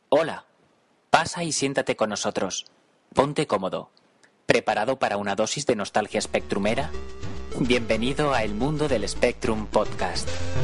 Hola, pasa y siéntate con nosotros. Ponte cómodo. ¿Preparado para una dosis de nostalgia spectrumera? Bienvenido a El Mundo del Spectrum Podcast.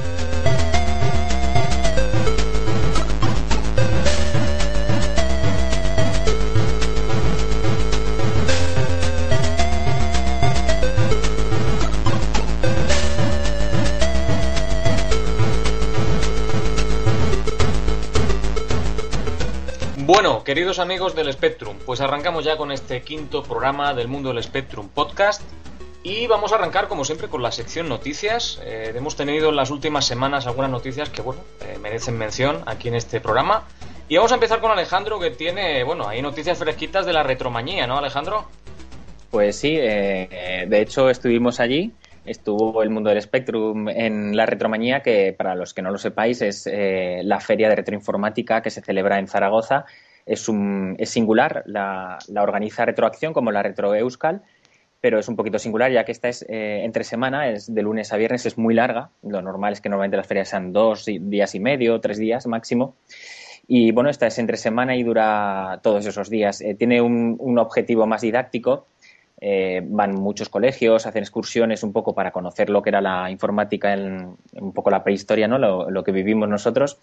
Bueno, queridos amigos del Spectrum, pues arrancamos ya con este quinto programa del Mundo del Spectrum Podcast y vamos a arrancar como siempre con la sección noticias. Hemos tenido en las últimas semanas algunas noticias que merecen mención aquí en este programa y vamos a empezar con Alejandro, que tiene, hay noticias fresquitas de la retromanía, ¿no, Alejandro? Pues sí, de hecho estuvimos allí. Estuvo el Mundo del Spectrum en la Retromanía, que para los que no lo sepáis es la feria de retroinformática que se celebra en Zaragoza. Es singular, la organiza Retroacción como la Retro Euskal, pero es un poquito singular ya que esta es entre semana, es de lunes a viernes, es muy larga. Lo normal es que normalmente las ferias sean 2 días y medio, 3 días máximo. Y bueno, esta es entre semana y dura todos esos días. Tiene un objetivo más didáctico. Van muchos colegios, hacen excursiones un poco para conocer lo que era la informática en un poco la prehistoria, ¿no? Lo que vivimos nosotros.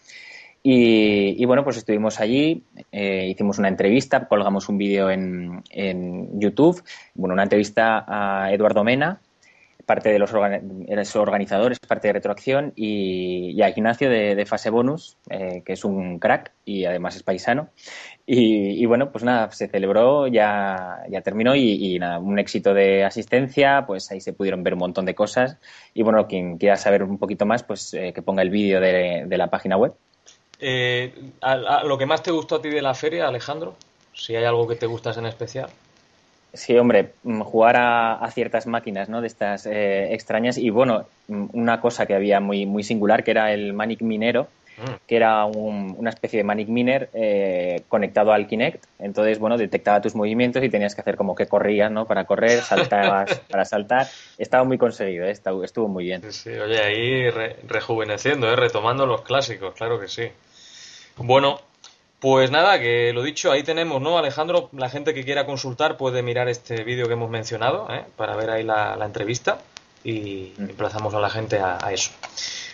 Y bueno, pues estuvimos allí, hicimos una entrevista, colgamos un vídeo en YouTube, una entrevista a Eduardo Mena, parte de los organizadores, parte de Retroacción, y a Ignacio de Fase Bonus, que es un crack y además es paisano. Y bueno, pues nada, se celebró, ya terminó y nada, un éxito de asistencia, pues ahí se pudieron ver un montón de cosas. Y bueno, quien quiera saber un poquito más, pues que ponga el vídeo de la página web. ¿Lo que más te gustó a ti de la feria, Alejandro? Si hay algo que te gustas en especial. Sí, hombre, jugar a ciertas máquinas, ¿no? De estas extrañas. Y bueno, una cosa que había muy, muy singular, que era el Manic Minero, que era una especie de Manic Miner conectado al Kinect. Entonces, bueno, detectaba tus movimientos y tenías que hacer como que corrías, ¿no? Para correr, saltabas para saltar. Estaba muy conseguido, estuvo muy bien. Sí, oye, ahí rejuveneciendo, retomando los clásicos, claro que sí. Bueno, pues nada, que lo dicho, ahí tenemos, ¿no, Alejandro? La gente que quiera consultar puede mirar este vídeo que hemos mencionado, para ver ahí la entrevista y emplazamos a la gente a eso.